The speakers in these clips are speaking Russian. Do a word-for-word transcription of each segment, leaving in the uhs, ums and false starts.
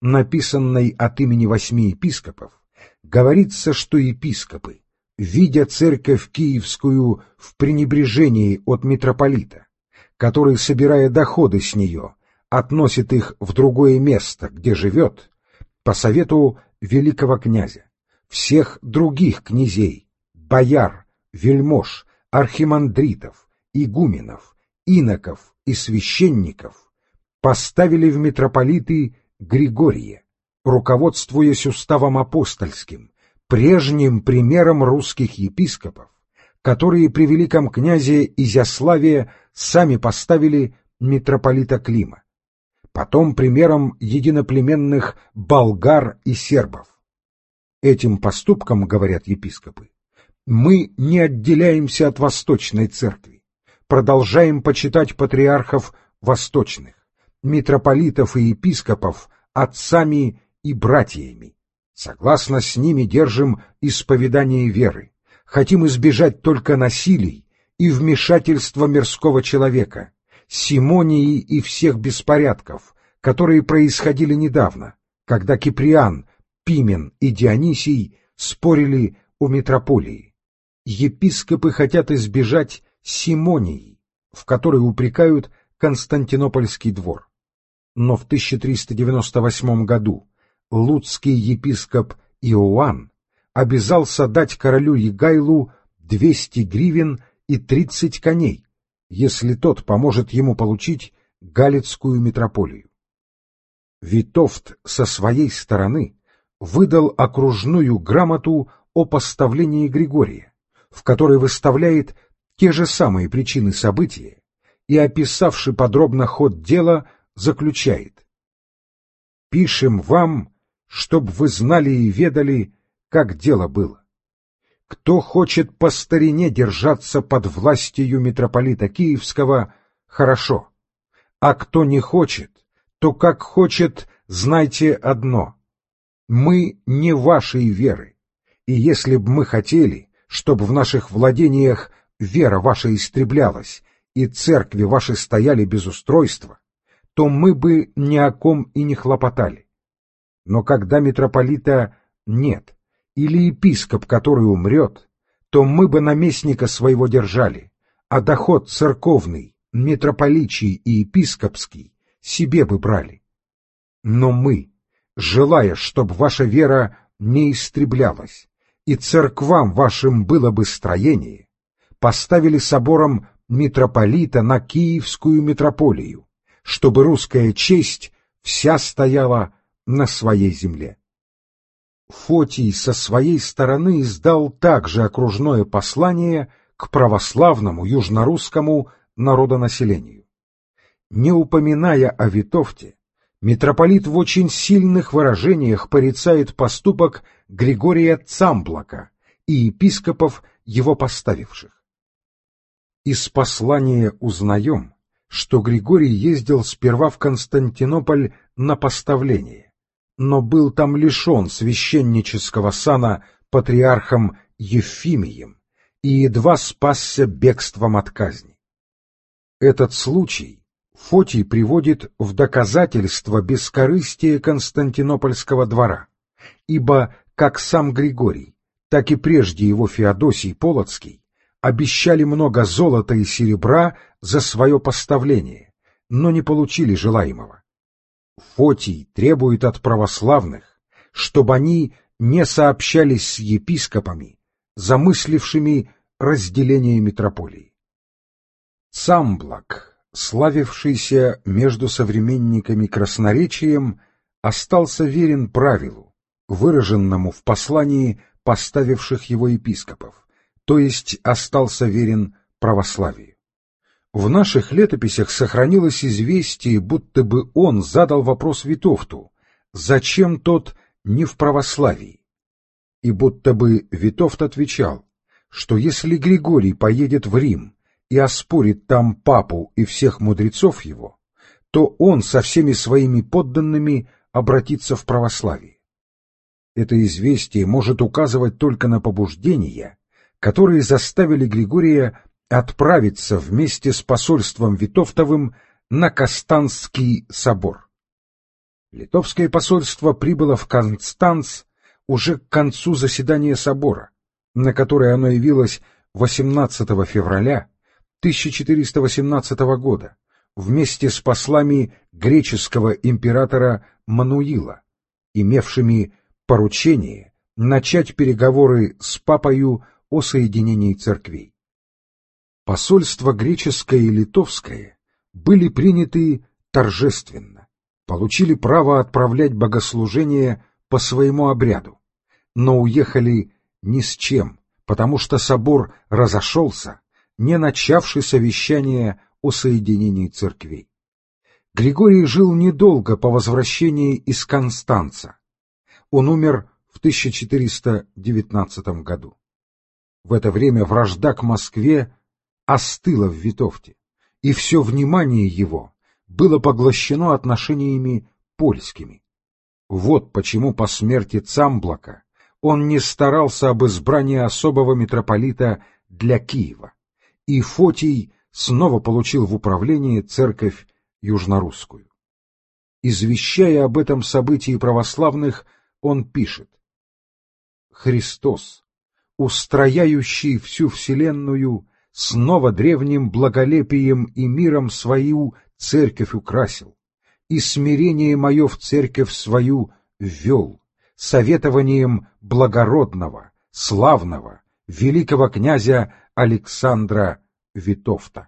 написанной от имени восьми епископов, говорится, что епископы, видя церковь Киевскую в пренебрежении от митрополита, который, собирая доходы с нее, относит их в другое место, где живет, по совету великого князя, всех других князей, бояр, вельмож, архимандритов, игуменов, иноков и священников поставили в митрополиты Григория, руководствуясь уставом апостольским, прежним примером русских епископов, которые при великом князе Изяславе сами поставили митрополита Клима, потом примером единоплеменных болгар и сербов. Этим поступком, говорят епископы, мы не отделяемся от Восточной Церкви, продолжаем почитать патриархов восточных, митрополитов и епископов отцами и братьями, согласно с ними держим исповедание веры, хотим избежать только насилий и вмешательства мирского человека, симонии и всех беспорядков, которые происходили недавно, когда Киприан, Пимен и Дионисий спорили о митрополии. Епископы хотят избежать симонии, в которой упрекают Константинопольский двор. Но в тысяча триста девяносто восьмом году лудский епископ Иоанн обязался дать королю Егайлу двести гривен и тридцать коней, если тот поможет ему получить Галицкую митрополию. Витовт со своей стороны выдал окружную грамоту о поставлении Григория, в которой выставляет те же самые причины события и, описавши подробно ход дела, заключает: «Пишем вам, чтоб вы знали и ведали, как дело было. Кто хочет по старине держаться под властью митрополита Киевского, хорошо, а кто не хочет, то как хочет, знайте одно: мы не вашей веры, и если б мы хотели, чтобы в наших владениях вера ваша истреблялась и церкви ваши стояли без устройства, то мы бы ни о ком и не хлопотали. Но когда митрополита нет, или епископ, который умрет, то мы бы наместника своего держали, а доход церковный, митрополичий и епископский себе бы брали. Но мы, желая, чтобы ваша вера не истреблялась, и церквам вашим было бы строение, поставили собором митрополита на Киевскую митрополию, чтобы русская честь вся стояла на своей земле. Фотий со своей стороны издал также окружное послание к православному южнорусскому народонаселению. Не упоминая о Витовте, митрополит в очень сильных выражениях порицает поступок Григория Цамблака и епископов, его поставивших. Из послания узнаем, что Григорий ездил сперва в Константинополь на поставление, но был там лишен священнического сана патриархом Ефимием и едва спасся бегством от казни. Этот случай Фотий приводит в доказательство бескорыстия Константинопольского двора, ибо как сам Григорий, так и прежде его Феодосий Полоцкий обещали много золота и серебра за свое поставление, но не получили желаемого. Фотий требует от православных, чтобы они не сообщались с епископами, замыслившими разделение митрополии. Цамблак, славившийся между современниками красноречием, остался верен правилу, выраженному в послании поставивших его епископов, то есть остался верен православию. В наших летописях сохранилось известие, будто бы он задал вопрос Витовту, зачем тот не в православии, и будто бы Витовт отвечал, что если Григорий поедет в Рим и оспорит там папу и всех мудрецов его, то он со всеми своими подданными обратится в православие. Это известие может указывать только на побуждения, которые заставили Григория отправиться вместе с посольством Витовтовым на Костанский собор. Литовское посольство прибыло в Констанц уже к концу заседания собора, на которое оно явилось восемнадцатого февраля тысяча четыреста восемнадцатого года вместе с послами греческого императора Мануила, имевшими поручение начать переговоры с папою о соединении церквей. Посольства греческое и литовское были приняты торжественно, получили право отправлять богослужения по своему обряду, но уехали ни с чем, потому что собор разошелся, не начавши совещание о соединении церквей. Григорий жил недолго по возвращении из Констанца. Он умер в тысяча четыреста девятнадцатом году. В это время вражда к Москве остыла в Витовте, и все внимание его было поглощено отношениями польскими. Вот почему по смерти Цамблака он не старался об избрании особого митрополита для Киева, и Фотий снова получил в управление церковь южнорусскую. Извещая об этом событии православных, он пишет: «Христос, устрояющий всю вселенную, снова древним благолепием и миром свою церковь украсил, и смирение мое в церковь свою ввел, советованием благородного, славного, великого князя Александра Витовта».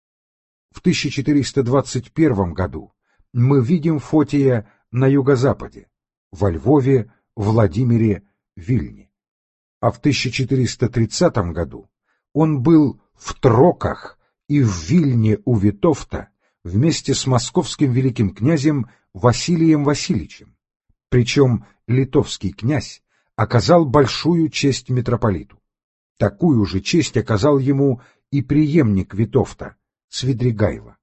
В тысяча четыреста двадцать первом году мы видим Фотия на юго-западе, во Львове, Владимире, Вильне. А в тысяча четыреста тридцатом году он был в Троках и в Вильне у Витовта вместе с московским великим князем Василием Васильевичем. Причем литовский князь оказал большую честь митрополиту. Такую же честь оказал ему и преемник Витовта, Свидригайло.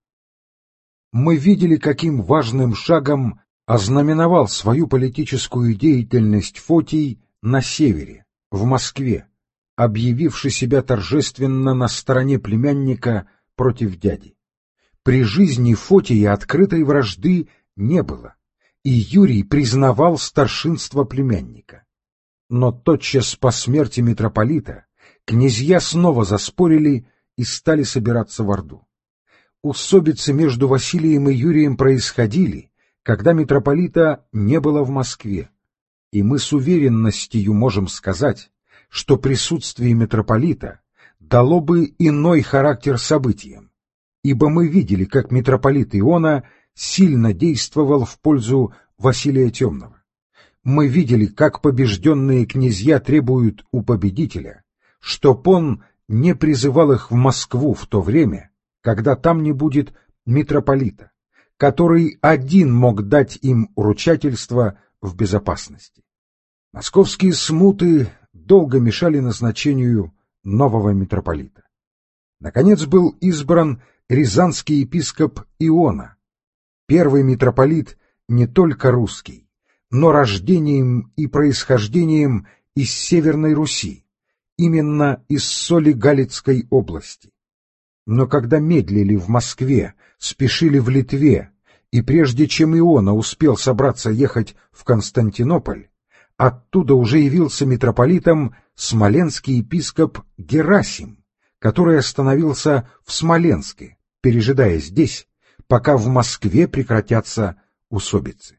Мы видели, каким важным шагом ознаменовал свою политическую деятельность Фотий на севере, в Москве, объявивший себя торжественно на стороне племянника против дяди. При жизни Фотия открытой вражды не было, и Юрий признавал старшинство племянника. Но тотчас по смерти митрополита князья снова заспорили и стали собираться в Орду. Усобицы между Василием и Юрием происходили, когда митрополита не было в Москве, и мы с уверенностью можем сказать, что присутствие митрополита дало бы иной характер событиям, ибо мы видели, как митрополит Иона сильно действовал в пользу Василия Темного. Мы видели, как побежденные князья требуют у победителя, чтоб он не призывал их в Москву в то время, когда там не будет митрополита, который один мог дать им уручательство в безопасности. Московские смуты долго мешали назначению нового митрополита. Наконец был избран рязанский епископ Иона, первый митрополит не только русский, но рождением и происхождением из Северной Руси, именно из Соли-Галицкой области. Но когда медлили в Москве, спешили в Литве, и прежде чем Иона успел собраться ехать в Константинополь, оттуда уже явился митрополитом смоленский епископ Герасим, который остановился в Смоленске, пережидая здесь, пока в Москве прекратятся усобицы.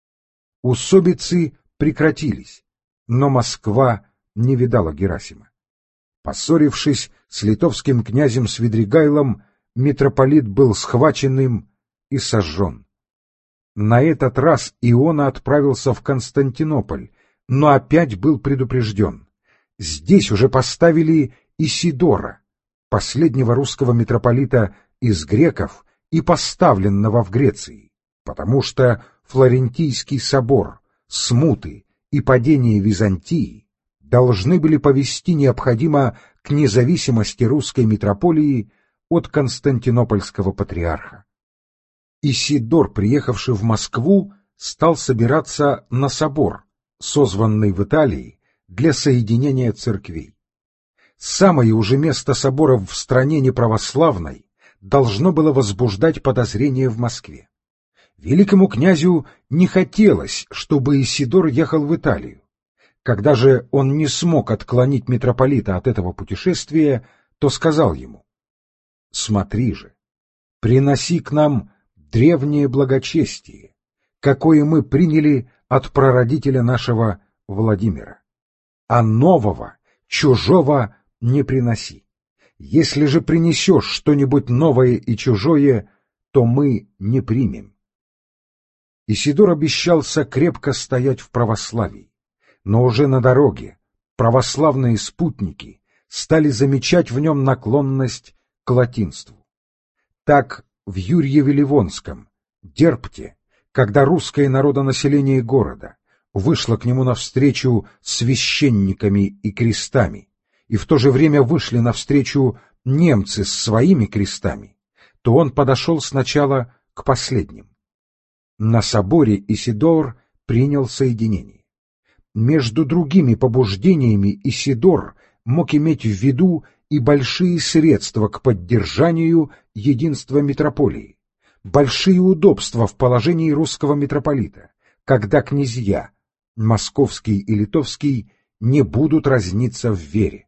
Усобицы прекратились, но Москва не видала Герасима. Поссорившись с литовским князем Свидригайлом, митрополит был схвачен им и сожжен. На этот раз Иона отправился в Константинополь, но опять был предупрежден. Здесь уже поставили Исидора, последнего русского митрополита из греков и поставленного в Греции, потому что Флорентийский собор, смуты и падение Византии должны были повести необходимо к независимости русской митрополии от константинопольского патриарха. Исидор, приехавший в Москву, стал собираться на собор, созванный в Италии для соединения церквей. Самое уже место соборов в стране неправославной должно было возбуждать подозрения в Москве. Великому князю не хотелось, чтобы Исидор ехал в Италию. Когда же он не смог отклонить митрополита от этого путешествия, то сказал ему: «Смотри же, приноси к нам древнее благочестие, какое мы приняли от прародителя нашего Владимира, а нового, чужого не приноси. Если же принесешь что-нибудь новое и чужое, то мы не примем». Исидор обещался крепко стоять в православии, но уже на дороге православные спутники стали замечать в нем наклонность к латинству. Так в Юрьеве-Ливонском, Дерпте, когда русское народонаселение города вышло к нему навстречу священниками и крестами, и в то же время вышли навстречу немцы с своими крестами, то он подошел сначала к последним. На соборе Исидор принял соединение. Между другими побуждениями Исидор мог иметь в виду и большие средства к поддержанию единства митрополии, большие удобства в положении русского митрополита, когда князья, московский и литовский, не будут разниться в вере.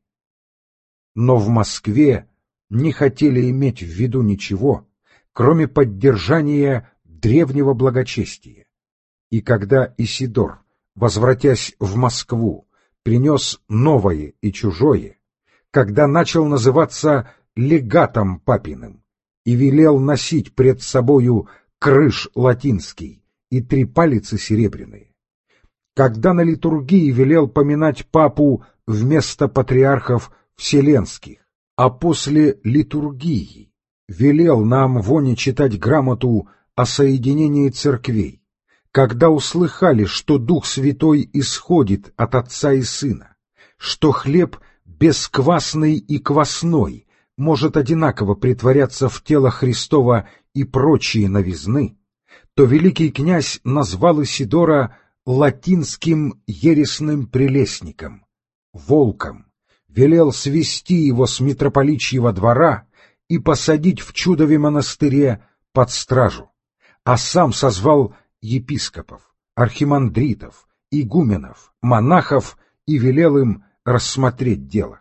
Но в Москве не хотели иметь в виду ничего, кроме поддержания древнего благочестия. И когда Исидор, возвратясь в Москву, принес новое и чужое, когда начал называться легатом папиным и велел носить пред собою крыш латинский и три палицы серебряные, когда на литургии велел поминать папу вместо патриархов вселенских, а после литургии велел нам воне читать грамоту о соединении церквей, когда услыхали, что Дух Святой исходит от Отца и Сына, что хлеб бесквасный и квасной может одинаково притворяться в тело Христова и прочие новизны, то великий князь назвал Исидора латинским ересным прелестником, волком, велел свести его с митрополичьего двора и посадить в Чудове монастыре под стражу, а сам созвал епископов, архимандритов, игуменов, монахов и велел им рассмотреть дело.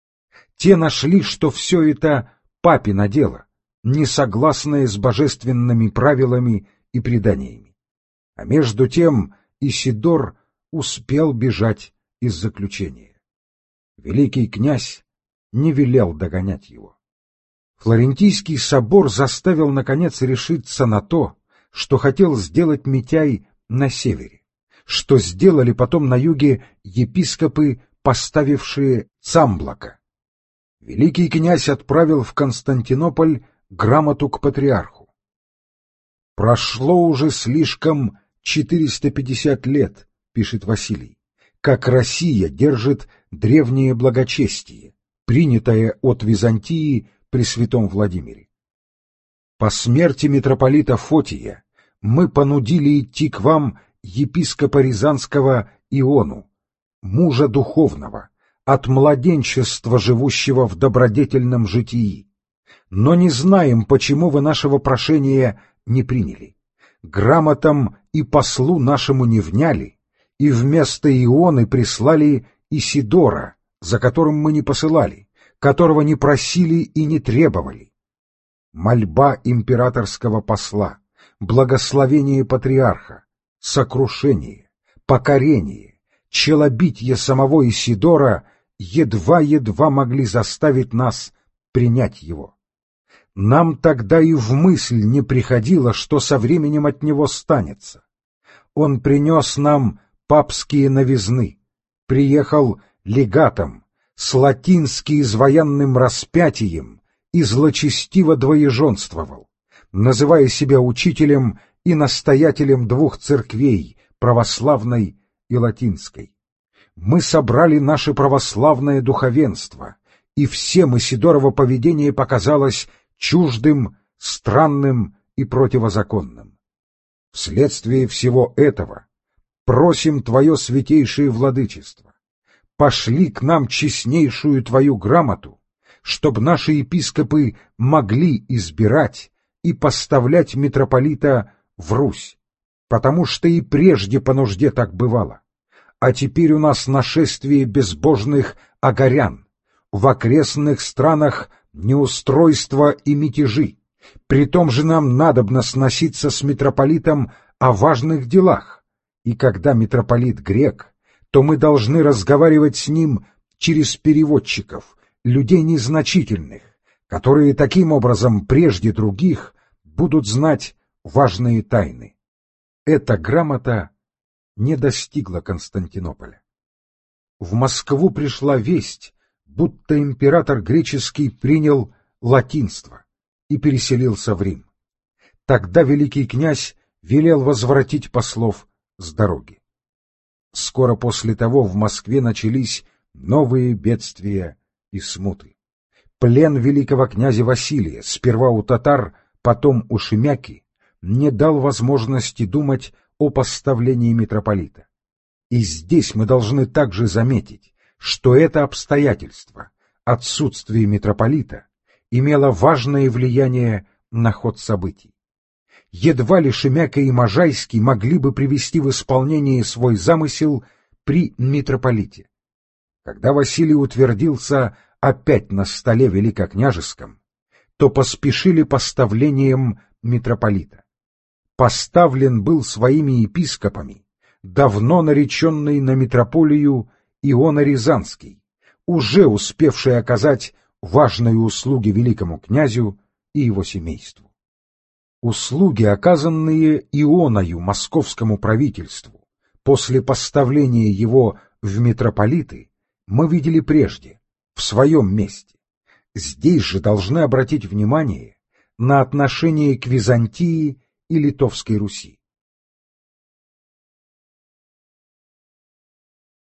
Те нашли, что все это папино дело, не согласное с божественными правилами и преданиями. А между тем Исидор успел бежать из заключения. Великий князь не велел догонять его. Флорентийский собор заставил, наконец, решиться на то, что хотел сделать Митяй на севере, что сделали потом на юге епископы, поставившие Цамблака. Великий князь отправил в Константинополь грамоту к патриарху. «Прошло уже слишком четыреста пятьдесят лет, — пишет Василий, — как Россия держит древнее благочестие, принятое от Византии при святом Владимире. По смерти митрополита Фотия мы понудили идти к вам епископа Рязанского Иону, мужа духовного, от младенчества живущего в добродетельном житии. Но не знаем, почему вы нашего прошения не приняли. Грамотам и послу нашему не вняли, и вместо Ионы прислали Исидора, за которым мы не посылали, которого не просили и не требовали. Мольба императорского посла, благословение патриарха, сокрушение, покорение, челобитие самого Исидора едва-едва могли заставить нас принять его. Нам тогда и в мысль не приходило, что со временем от него станется. Он принес нам папские новизны, приехал легатом, с латински изваянным распятием и злочестиво двоеженствовал, называя себя учителем и настоятелем двух церквей, православной и латинской. Мы собрали наше православное духовенство, и всем Исидорово поведение показалось чуждым, странным и противозаконным. Вследствие всего этого просим Твое святейшее владычество, пошли к нам честнейшую Твою грамоту, чтоб наши епископы могли избирать и поставлять митрополита в Русь, потому что и прежде по нужде так бывало. А теперь у нас нашествие безбожных агарян, в окрестных странах неустройство и мятежи. Притом же нам надобно сноситься с митрополитом о важных делах, и когда митрополит грек, то мы должны разговаривать с ним через переводчиков, людей незначительных, которые таким образом прежде других будут знать важные тайны. Эта грамота не достигла Константинополя. В Москву пришла весть, будто император греческий принял латинство и переселился в Рим. Тогда великий князь велел возвратить послов с дороги. Скоро после того в Москве начались новые бедствия и смуты. Плен великого князя Василия, сперва у татар, потом у Шемяки, не дал возможности думать о поставлении митрополита. И здесь мы должны также заметить, что это обстоятельство, отсутствие митрополита, имело важное влияние на ход событий. Едва ли Шемяка и Можайский могли бы привести в исполнение свой замысел при митрополите. Когда Василий утвердился опять на столе великокняжеском, то поспешили поставлением митрополита. Поставлен был своими епископами давно нареченный на митрополию Иона Рязанский, уже успевший оказать важные услуги великому князю и его семейству. Услуги, оказанные Ионою московскому правительству после поставления его в митрополиты, мы видели прежде, в своем месте. Здесь же должны обратить внимание на отношение к Византии и Литовской Руси.